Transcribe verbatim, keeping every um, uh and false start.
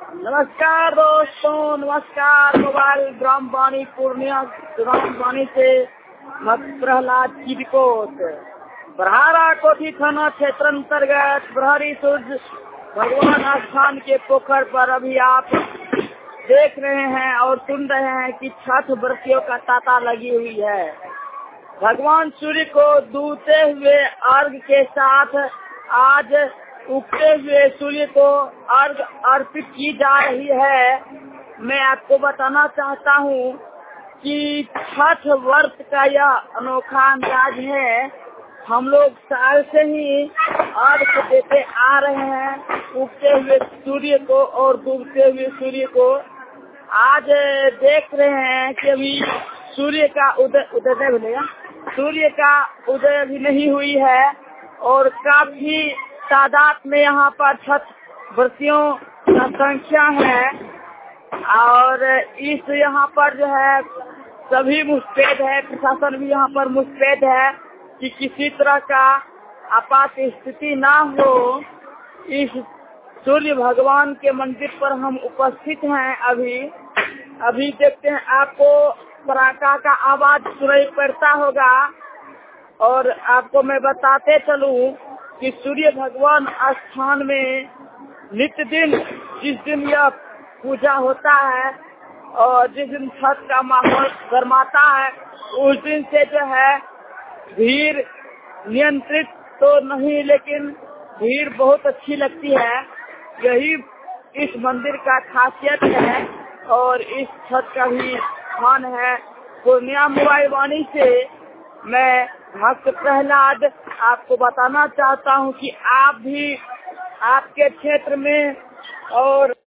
नमस्कार दोस्तों, नमस्कार। मोबाइल ग्राम वाणी पूर्णिया ग्राम वाणी से मत प्रहलाद की रिपोर्ट। बरहारा कोठी थाना क्षेत्र अंतर्गत बरहरी सूर्य भगवान स्थान के पोखर पर अभी आप देख रहे हैं और सुन रहे हैं कि छठ व्रतियों का तांता लगी हुई है। भगवान सूर्य को डूबते हुए अर्घ के साथ आज उगते हुए सूर्य को अर्घ अर्पित की जा रही है। मैं आपको बताना चाहता हूँ कि छठ व्रत का यह अनोखा अंदाज है। हम लोग साल से ही अर्घ देते आ रहे हैं उगते हुए सूर्य को और डूबते हुए सूर्य को। आज देख रहे हैं कि अभी सूर्य का उदय उदय मिलेगा सूर्य का उदय अभी नहीं हुई है और काफी तादाद में यहाँ पर छठ व्रतियों का संख्या है और इस यहाँ पर जो है सभी मुस्तैद है। प्रशासन भी यहाँ पर मुस्तैद है कि किसी तरह का आपात स्थिति ना हो। इस सूर्य भगवान के मंदिर पर हम उपस्थित हैं। अभी अभी देखते हैं, आपको पराका का आवाज सुनाई पड़ता होगा और आपको मैं बताते चलूं कि सूर्य भगवान स्थान में नित्य दिन जिस दिन यह पूजा होता है और जिस दिन छठ का माहौल गरमाता है उस दिन से जो है भीड़ नियंत्रित तो नहीं, लेकिन भीड़ बहुत अच्छी लगती है। यही इस मंदिर का खासियत है और इस छठ का भी स्थान है। पूर्णिया मोबाइल वाणी से मैं भक्त प्रहलाद आपको बताना चाहता हूँ कि आप भी आपके क्षेत्र में और